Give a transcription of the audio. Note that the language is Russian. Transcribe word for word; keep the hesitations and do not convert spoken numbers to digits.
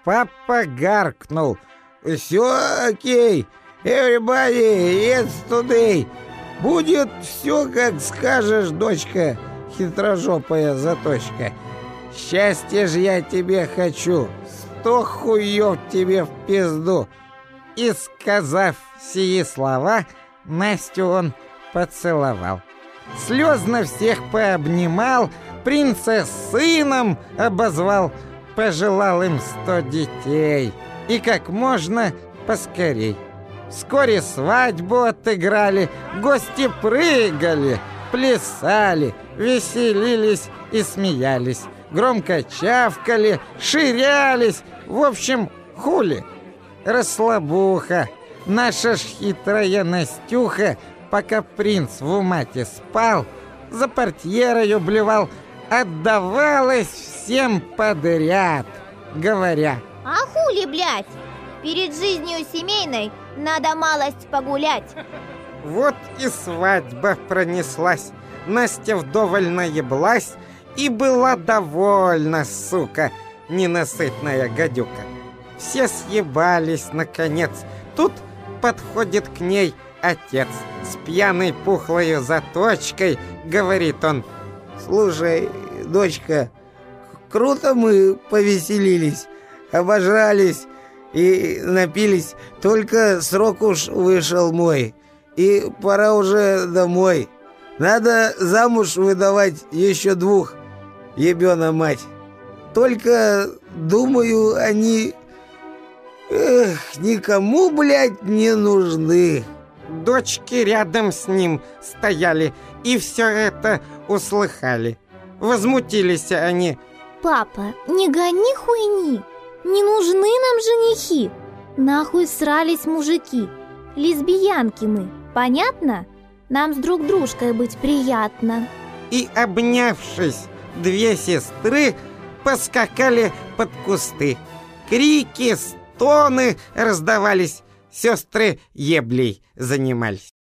папа гаркнул: «Все окей, everybody, it's today. Будет все, как скажешь, дочка, хитрожопая заточка. Счастье ж я тебе хочу, сто хуев тебе в пизду». И, сказав сии слова, Настю он поцеловал. Слезно всех пообнимал, принца сыном обозвал, пожелал им сто детей и как можно поскорей. Вскоре свадьбу отыграли, гости прыгали, плясали, веселились и смеялись, громко чавкали, ширялись, в общем, хули. Расслабуха, наша ж хитрая Настюха, пока принц в умате спал, за портьерою блевал, отдавалась всем подряд, говоря: «А хули, блядь? Перед жизнью семейной надо малость погулять». Вот и свадьба пронеслась. Настя вдоволь наеблась и была довольна, сука, ненасытная гадюка. Все съебались, наконец. Тут подходит к ней отец с пьяной пухлою заточкой. Говорит он: «Слушай, дочка, круто мы повеселились, обожрались и напились. Только срок уж вышел мой, и пора уже домой. Надо замуж выдавать еще двух, ебена мать. Только, думаю, они... Эх, никому, блядь, не нужны». Дочки рядом с ним стояли и все это услыхали. Возмутились они: «Папа, не гони хуйни, не нужны нам женихи. Нахуй срались мужики, лесбиянки мы, понятно? Нам с друг дружкой быть приятно». И, обнявшись, две сестры поскакали под кусты. Крики, стоны раздавались, сестры еблей занимались.